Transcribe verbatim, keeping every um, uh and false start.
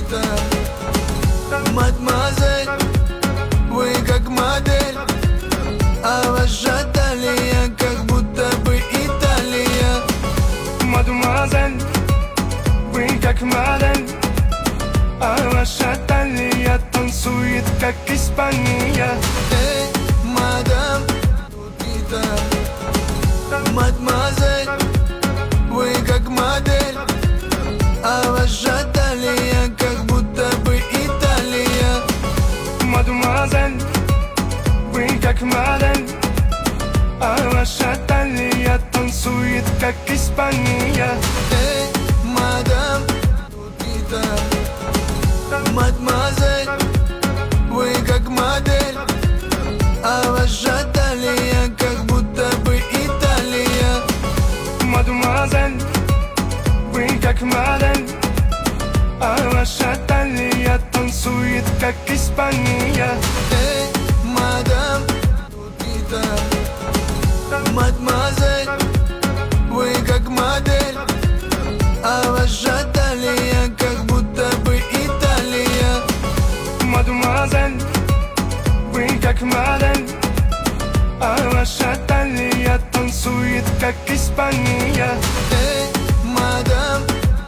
Мадемуазель, вы как модель, а ваша талия как будто бы Италия. Мадемуазель, вы как модель, а ваша талия танцует как Испания. Эй, мадам, тут не так. Мадемуазель, вы как модель, а ваша талия как будто бы Италия. Мадемуазель, вы как модель, а ваша талия танцует как Испания. Эй, мадам, тут не так. Мадемуазель, вы как модель, а ваша талия как будто бы Италия. Мадемуазель, вы как модель, а ваша талия танцует как Испания. Эй, мадам, тут не так. Мадемуазель, вы как модель, а ваша талия как будто бы Италия. Мадемуазель, вы как модель, а ваша талия танцует как Испания.